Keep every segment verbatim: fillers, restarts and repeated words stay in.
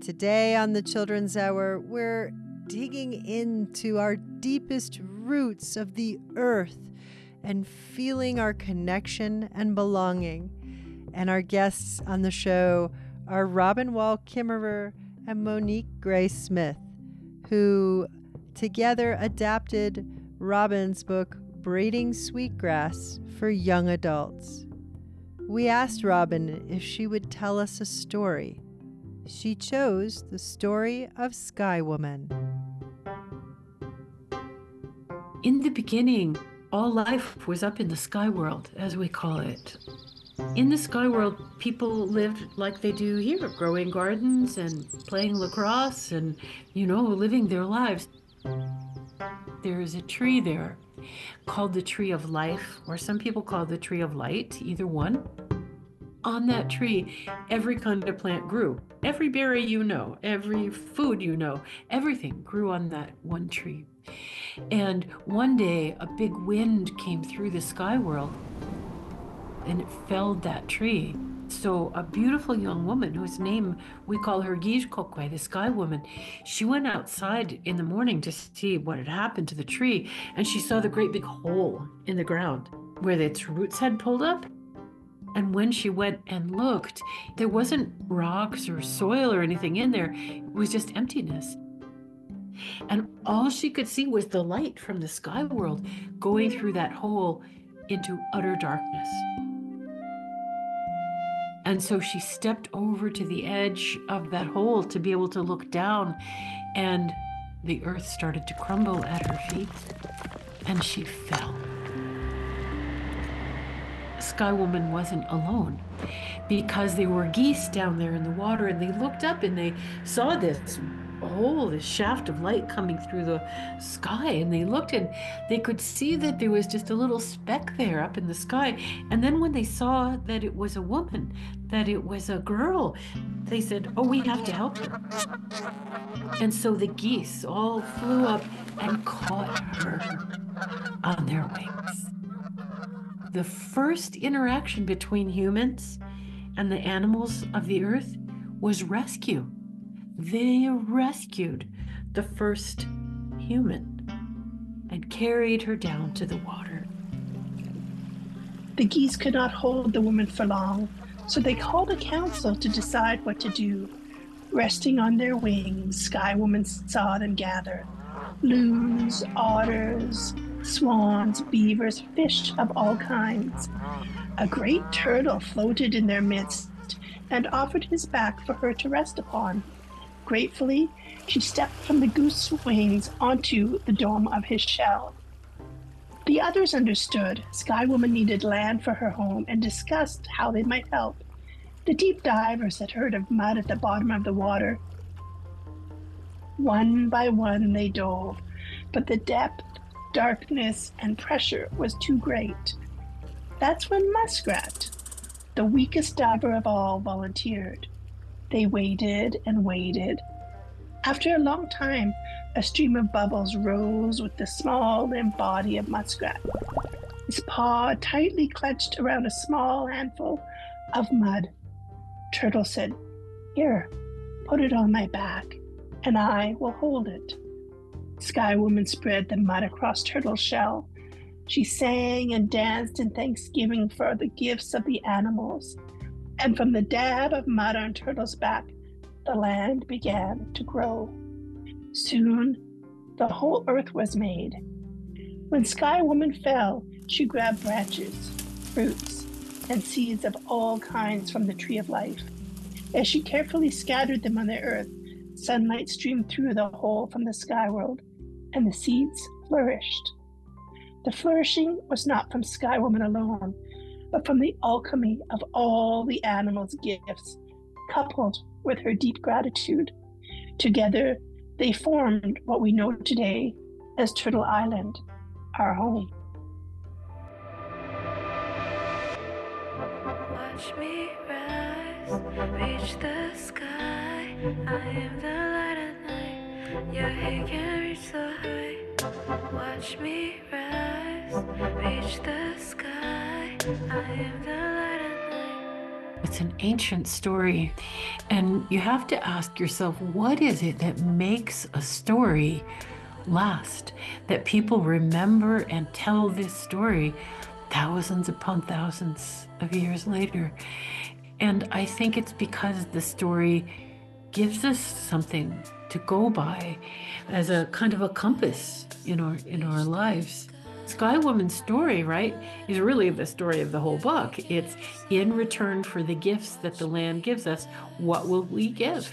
Today on the Children's Hour, we're digging into our deepest roots of the earth and feeling our connection and belonging. And our guests on the show are Robin Wall Kimmerer and Monique Gray Smith, who together adapted Robin's book, Braiding Sweetgrass, for young adults. We asked Robin if she would tell us a story. She chose the story of Sky Woman. In the beginning, all life was up in the sky world, as we call it. In the sky world, people lived like they do here, growing gardens and playing lacrosse and, you know, living their lives. There is a tree there called the Tree of Life, or some people call it the Tree of Light, either one. On that tree, every kind of plant grew. Every berry you know, every food you know, everything grew on that one tree. And one day, a big wind came through the sky world, and it felled that tree. So a beautiful young woman, whose name we call her Gijkokwe, the Sky Woman, she went outside in the morning to see what had happened to the tree, and she saw the great big hole in the ground where its roots had pulled up. And when she went and looked, there wasn't rocks or soil or anything in there. It was just emptiness. And all she could see was the light from the sky world going through that hole into utter darkness. And so she stepped over to the edge of that hole to be able to look down, and the earth started to crumble at her feet, and she fell. Sky Woman wasn't alone, because there were geese down there in the water, and they looked up and they saw this hole, this shaft of light coming through the sky, and they looked and they could see that there was just a little speck there up in the sky. And then when they saw that it was a woman, that it was a girl, they said, "Oh, we have to help her." And so the geese all flew up and caught her on their wings. The first interaction between humans and the animals of the earth was rescue. They rescued the first human and carried her down to the water. The geese could not hold the woman for long, so they called a council to decide what to do. Resting on their wings, Sky Woman saw them gather. Loons, otters, swans, beavers, fish of all kinds. A great turtle floated in their midst and offered his back for her to rest upon. Gratefully, she stepped from the goose wings onto the dome of his shell. The others understood Sky Woman needed land for her home and discussed how they might help. The deep divers had heard of mud at the bottom of the water. One by one they dove, but the depth, darkness, and pressure was too great. That's when Muskrat, the weakest diver of all, volunteered. They waited and waited. After a long time, a stream of bubbles rose with the small, limp body of Muskrat, his paw tightly clutched around a small handful of mud. Turtle said, "Here, put it on my back, and I will hold it." Sky Woman spread the mud across Turtle's shell. She sang and danced in thanksgiving for the gifts of the animals. And from the dab of mud on Turtle's back, the land began to grow. Soon, the whole earth was made. When Sky Woman fell, she grabbed branches, fruits, and seeds of all kinds from the Tree of Life. As she carefully scattered them on the earth, sunlight streamed through the hole from the sky world, and the seeds flourished. The flourishing was not from Sky Woman alone, but from the alchemy of all the animals' gifts, coupled with her deep gratitude. Together, they formed what we know today as Turtle Island, our home. Watch me rise, reach the sky. I am the light at night. Your hair can reach so high. Watch me rise, reach the sky. I am the light at night. It's an ancient story. And you have to ask yourself, what is it that makes a story last? That people remember and tell this story thousands upon thousands of years later. And I think it's because the story gives us something to go by as a kind of a compass in our in our lives. Sky Woman's story, right, is really the story of the whole book. It's in return for the gifts that the land gives us, what will we give?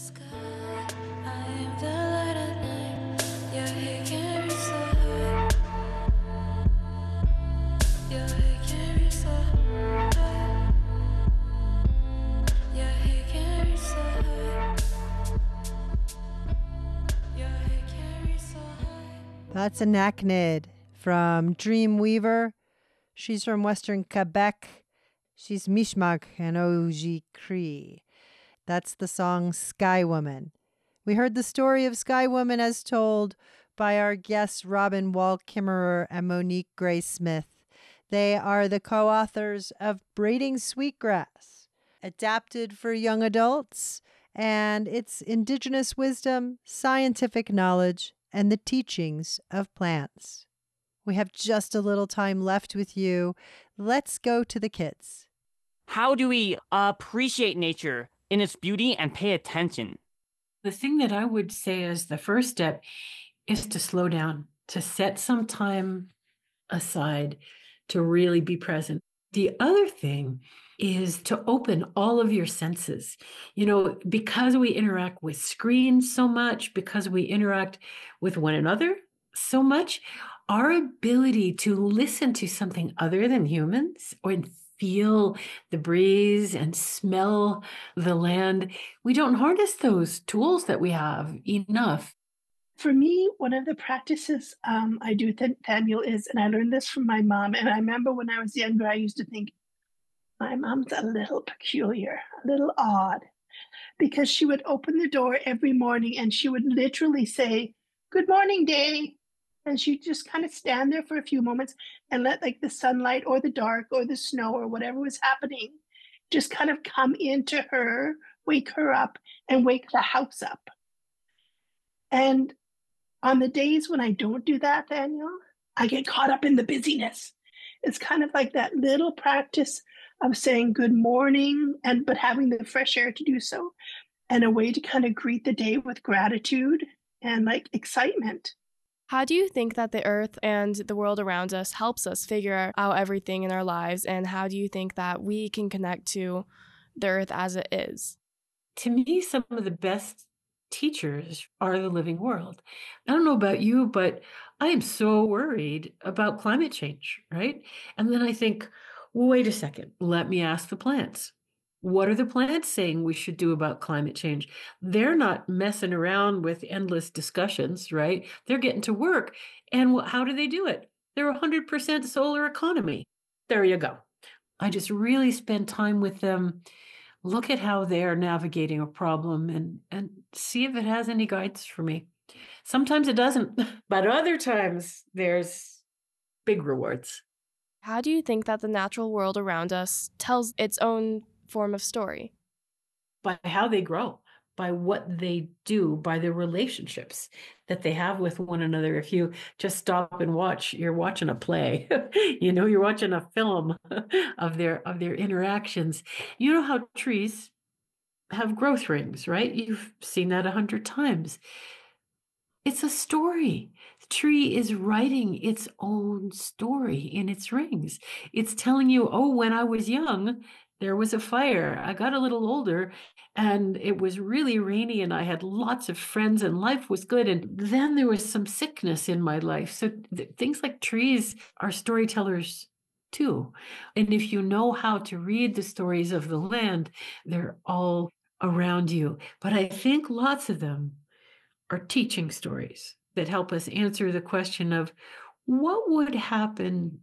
That's Anachnid from Dreamweaver. She's from Western Quebec. She's Mi'kmaq and Oji Cree. That's the song Sky Woman. We heard the story of Sky Woman as told by our guests Robin Wall Kimmerer and Monique Gray Smith. They are the co-authors of Braiding Sweetgrass, adapted for young adults, and it's indigenous wisdom, scientific knowledge, and the teachings of plants. We have just a little time left with you. Let's go to the kids. How do we appreciate nature in its beauty and pay attention? The thing that I would say as the first step is to slow down, to set some time aside to really be present. The other thing is to open all of your senses. You know, because we interact with screens so much, because we interact with one another so much, our ability to listen to something other than humans or feel the breeze and smell the land, we don't harness those tools that we have enough. For me, one of the practices um, I do, Daniel, is, and I learned this from my mom, and I remember when I was younger, I used to think, my mom's a little peculiar, a little odd, because she would open the door every morning and she would literally say, "Good morning, day." And she'd just kind of stand there for a few moments and let like the sunlight or the dark or the snow or whatever was happening just kind of come into her, wake her up, and wake the house up. And on the days when I don't do that, Daniel, I get caught up in the busyness. It's kind of like that little practice of saying good morning, and but having the fresh air to do so, and a way to kind of greet the day with gratitude and like excitement. How do you think that the earth and the world around us helps us figure out everything in our lives? And how do you think that we can connect to the earth as it is? To me, some of the best teachers are the living world. I don't know about you, but I am so worried about climate change, right? And then I think, well, wait a second, let me ask the plants. What are the plants saying we should do about climate change? They're not messing around with endless discussions, right? They're getting to work. And how do they do it? They're a one hundred percent solar economy. There you go. I just really spend time with them, look at how they're navigating a problem, and, and see if it has any guidance for me. Sometimes it doesn't, but other times there's big rewards. How do you think that the natural world around us tells its own form of story? By how they grow, by what they do, by the relationships that they have with one another. If you just stop and watch, you're watching a play, you know, you're watching a film of their of their interactions. You know how trees have growth rings, right? You've seen that a hundred times. It's a story. The tree is writing its own story in its rings. It's telling you, oh, when I was young, there was a fire. I got a little older and it was really rainy and I had lots of friends and life was good. And then there was some sickness in my life. So th- things like trees are storytellers too. And if you know how to read the stories of the land, they're all around you. But I think lots of them are teaching stories that help us answer the question of what would happen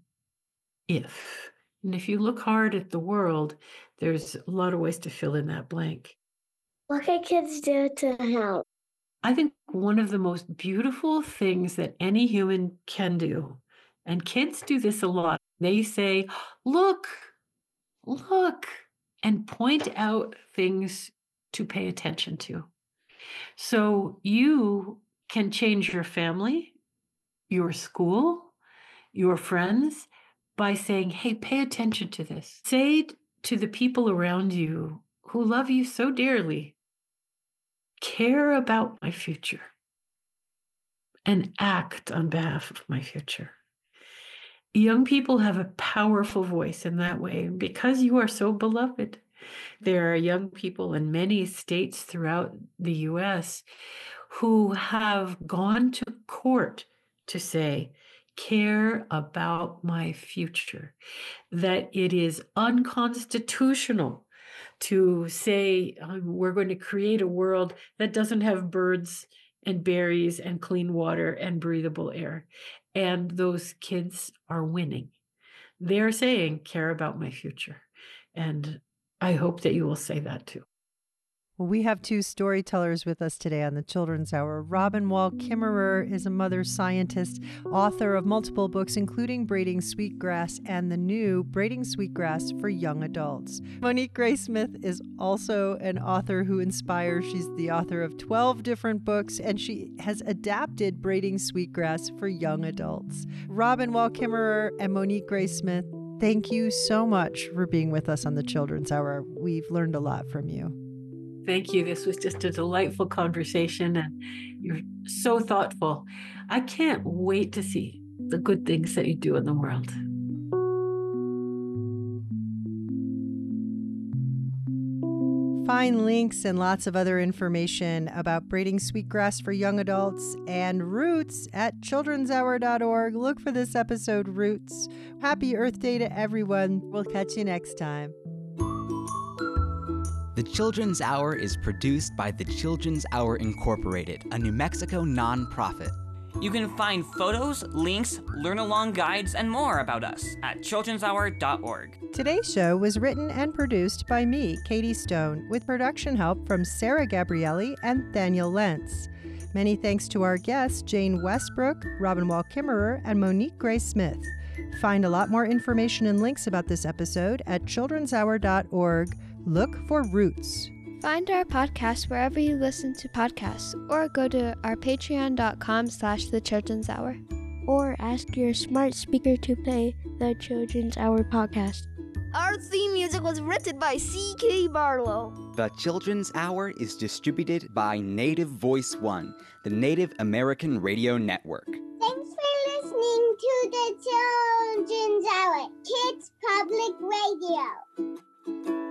if. And if you look hard at the world, there's a lot of ways to fill in that blank. What can kids do to help? I think one of the most beautiful things that any human can do, and kids do this a lot, they say, look, look, and point out things to pay attention to. So you can change your family, your school, your friends by saying, hey, pay attention to this. Say to the people around you who love you so dearly, care about my future and act on behalf of my future. Young people have a powerful voice in that way. Because you are so beloved, there are young people in many states throughout the U S who have gone to court to say, care about my future, that it is unconstitutional to say um, we're going to create a world that doesn't have birds and berries and clean water and breathable air. And those kids are winning. They're saying, care about my future. And I hope that you will say that too. Well, we have two storytellers with us today on the Children's Hour. Robin Wall Kimmerer is a mother scientist, author of multiple books, including Braiding Sweetgrass and the new Braiding Sweetgrass for Young Adults. Monique Graysmith is also an author who inspires. She's the author of twelve different books, and she has adapted Braiding Sweetgrass for Young Adults. Robin Wall Kimmerer and Monique Graysmith, thank you so much for being with us on the Children's Hour. We've learned a lot from you. Thank you. This was just a delightful conversation, and you're so thoughtful. I can't wait to see the good things that you do in the world. Find links and lots of other information about braiding sweetgrass for young adults and Roots at children's hour dot org. Look for this episode, Roots. Happy Earth Day to everyone. We'll catch you next time. The Children's Hour is produced by the Children's Hour Incorporated, a New Mexico nonprofit. You can find photos, links, learn-along guides, and more about us at children's hour dot org. Today's show was written and produced by me, Katie Stone, with production help from Sarah Gabrielli and Daniel Lentz. Many thanks to our guests, Jane Westbrook, Robin Wall Kimmerer, and Monique Graysmith. Find a lot more information and links about this episode at children's hour dot org. Look for Roots. Find our podcast wherever you listen to podcasts, or go to our patreon dot com slash the Children's Hour. Or ask your smart speaker to play the Children's Hour podcast. Our theme music was written by C K Barlow. The Children's Hour is distributed by Native Voice One, the Native American Radio Network. Thanks for listening to the Children's Hour, Kids Public Radio.